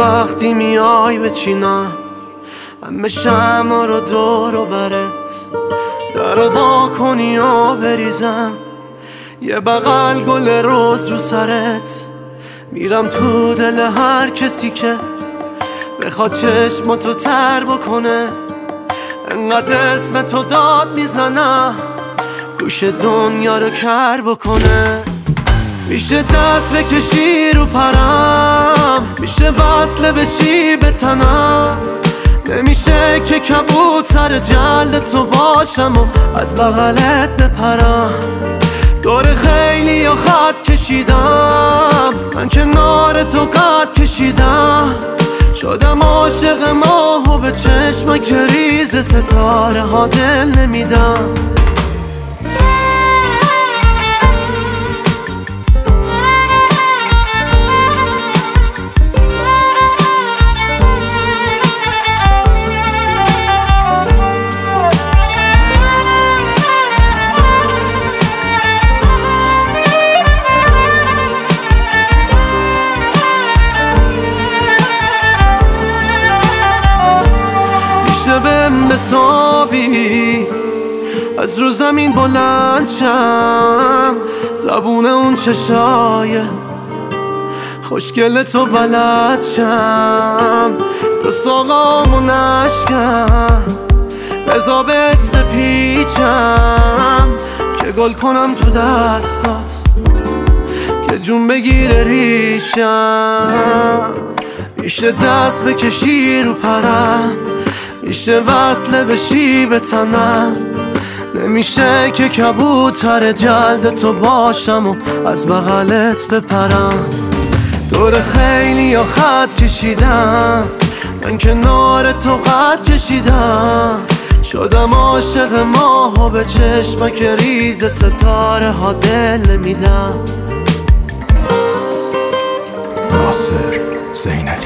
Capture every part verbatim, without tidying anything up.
وقتی میای بچینم همه شمع رو دور و برت، در وا کنی و بریزم یه بغل گل روز رو سرت. میرم تو دل هر کسی که بخواد چشماتو تر بکنه، انقدر اسم تو داد میزنم گوش دنیا رو کر بکنه. میشه دست بکشی رو پرم، میشه وصله بشی به تنم، نمیشه که کبوتر جلد تو باشم و از بغلت بپرم. دور خیلی یا خط کشیدم، من کنار تو قد کشیدم، شدم عاشق ماه و به چشم که ریز ستاره ها دل نمیدم. میشه بهم بتابی از رو زمین بلند شم، زبون اون چشای خوشگل تو بلد شم، دو ساقامو نشکم بزا بهت بپیچم که گل کنم تو دستات که جون بگیره ریشم. میشه دست بکشی رو پرم، میشه وصله بشی به تنم، نمیشه که کبوتر جلد تو باشم و از بغلت بپرم. دور خیلی یا خط کشیدم، من کنار تو قد کشیدم، شدم عاشق ماه و به چشمک ریز ستاره ها دل میدم. ناصر زینالی،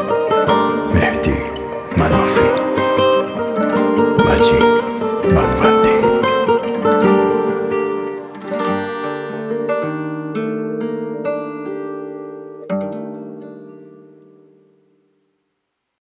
مهدی منافی، مجید منور.